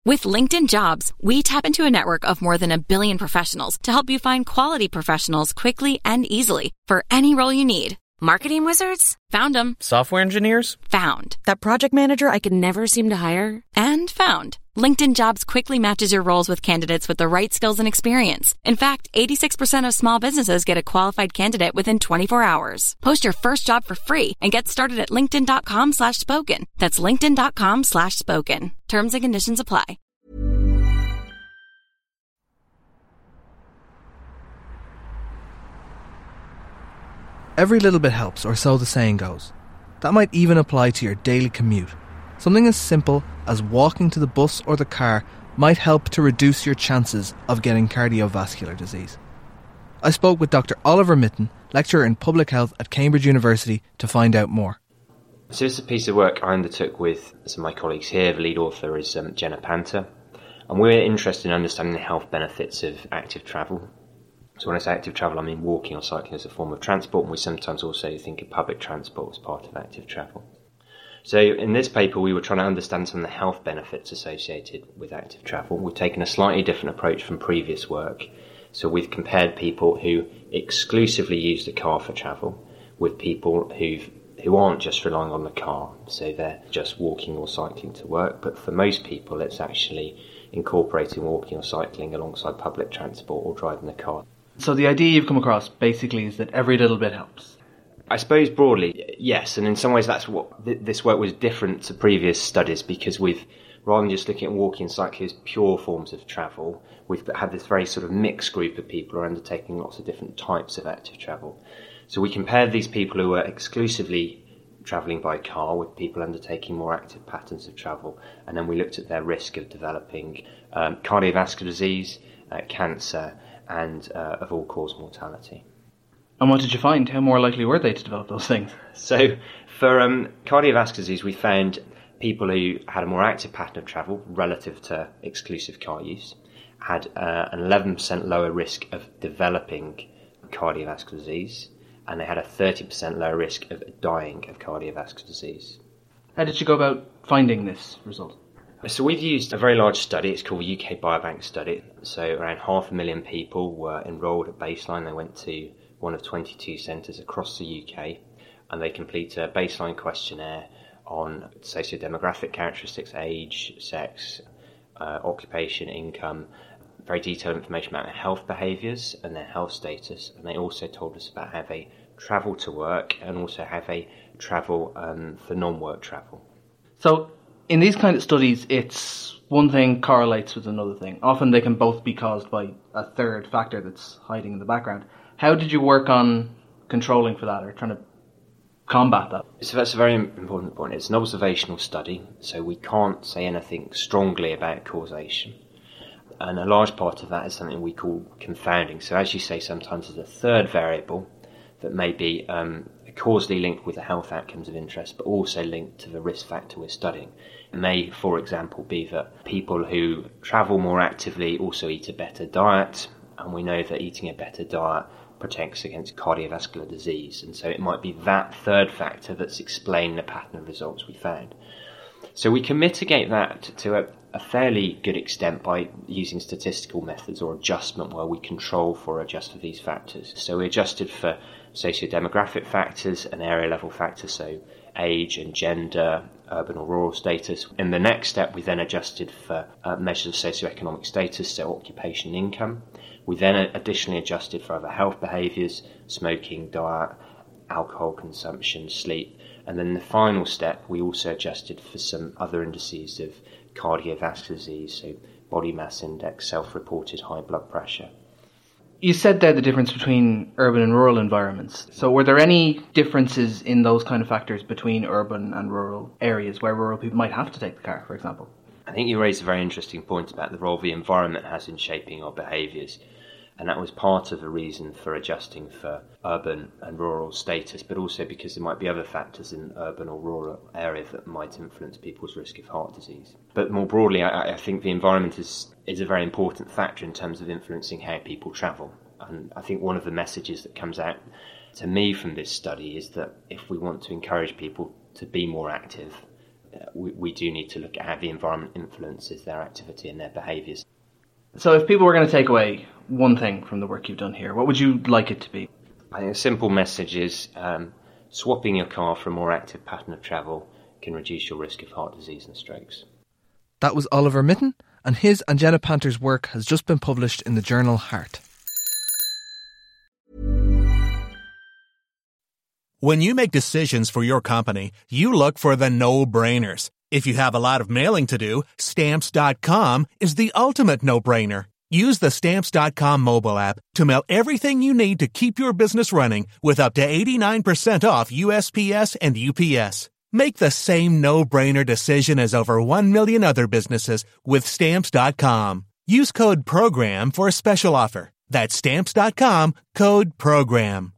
With LinkedIn Jobs, we tap into a network of more than 1 billion professionals to help you find quality professionals quickly and easily for any role you need. Marketing wizards? Found them. Software engineers? Found. That project manager I could never seem to hire? And found. LinkedIn Jobs quickly matches your roles with candidates with the right skills and experience. In fact, 86% of small businesses get a qualified candidate within 24 hours. Post your first job for free and get started at linkedin.com/spoken. That's linkedin.com/spoken. Terms and conditions apply. Every little bit helps, or so the saying goes. That might even apply to your daily commute. Something as simple as walking to the bus or the car might help to reduce your chances of getting cardiovascular disease. I spoke with Dr. Oliver Mitten, lecturer in public health at Cambridge University, to find out more. So this is a piece of work I undertook with some of my colleagues here. The lead author is Jenna Panta, and we're interested in understanding the health benefits of active travel. So when I say active travel, I mean walking or cycling as a form of transport, and we sometimes also think of public transport as part of active travel. So in this paper, we were trying to understand some of the health benefits associated with active travel. We've taken a slightly different approach from previous work. So we've compared people who exclusively use the car for travel with people who aren't just relying on the car. So they're just walking or cycling to work. But for most people, it's actually incorporating walking or cycling alongside public transport or driving the car. So the idea you've come across basically is that every little bit helps. I suppose broadly, yes, and in some ways that's what this work was different to previous studies, because rather than just looking at walking and cycling as pure forms of travel, we've had this very sort of mixed group of people who are undertaking lots of different types of active travel. So we compared these people who were exclusively travelling by car with people undertaking more active patterns of travel, and then we looked at their risk of developing cardiovascular disease, cancer, and of all-cause mortality. And what did you find? How more likely were they to develop those things? So for cardiovascular disease, we found people who had a more active pattern of travel relative to exclusive car use had an 11% lower risk of developing cardiovascular disease, and they had a 30% lower risk of dying of cardiovascular disease. How did you go about finding this result? So we've used a very large study. It's called the UK Biobank study. So around 500,000 people were enrolled at baseline. They went to one of 22 centres across the UK, and they complete a baseline questionnaire on socio-demographic characteristics, age, sex, occupation, income, very detailed information about their health behaviours and their health status, and they also told us about how they travel to work and also how they travel for non-work travel. So in these kind of studies, it's one thing correlates with another thing. Often they can both be caused by a third factor that's hiding in the background. How did you work on controlling for that or trying to combat that? So that's a very important point. It's an observational study, so we can't say anything strongly about causation. And a large part of that is something we call confounding. So as you say, sometimes there's a third variable that may be causally linked with the health outcomes of interest, but also linked to the risk factor we're studying. It may, for example, be that people who travel more actively also eat a better diet, and we know that eating a better diet protects against cardiovascular disease, and so it might be that third factor that's explained the pattern of results we found. So we can mitigate that to a fairly good extent by using statistical methods or adjustment where we control for or adjust for these factors. So we adjusted for socio-demographic factors and area level factors, so age and gender, urban or rural status. In the next step, we then adjusted for measures of socioeconomic status, so occupation and income. We then additionally adjusted for other health behaviours, smoking, diet, alcohol consumption, sleep. And then the final step, we also adjusted for some other indices of cardiovascular disease, so body mass index, self-reported high blood pressure. You said there the difference between urban and rural environments. So were there any differences in those kind of factors between urban and rural areas where rural people might have to take the car, for example? I think you raised a very interesting point about the role the environment has in shaping our behaviours. And that was part of the reason for adjusting for urban and rural status, but also because there might be other factors in urban or rural areas that might influence people's risk of heart disease. But more broadly, I think the environment is a very important factor in terms of influencing how people travel. And I think one of the messages that comes out to me from this study is that if we want to encourage people to be more active, we do need to look at how the environment influences their activity and their behaviours. So if people were going to take away one thing from the work you've done here, what would you like it to be? I think a simple message is swapping your car for a more active pattern of travel can reduce your risk of heart disease and strokes. That was Oliver Mitten, and his and Jenna Panter's work has just been published in the journal Heart. When you make decisions for your company, you look for the no-brainers. If you have a lot of mailing to do, Stamps.com is the ultimate no-brainer. Use the Stamps.com mobile app to mail everything you need to keep your business running with up to 89% off USPS and UPS. Make the same no-brainer decision as over 1 million other businesses with Stamps.com. Use code PROGRAM for a special offer. That's Stamps.com, code PROGRAM.